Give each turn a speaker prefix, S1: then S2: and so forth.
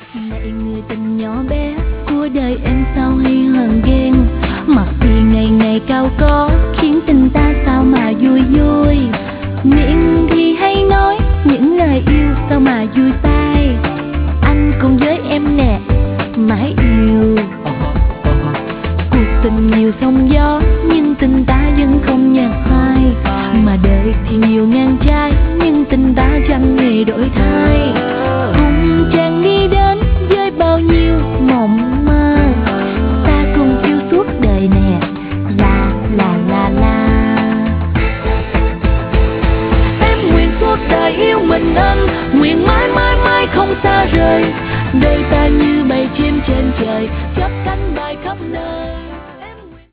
S1: Này người tình nhỏ bé của đời em sao hay hờn ghen, mặt thì ngày ngày cao có khiến tình ta sao mà vui vui, miệng thì hay nói những lời yêu sao mà vui tai. Anh cùng với em nè mãi yêu, cuộc tình nhiều sóng gió nhưng tình ta vẫn không nhạt phai, mà đời thì nhiều ngang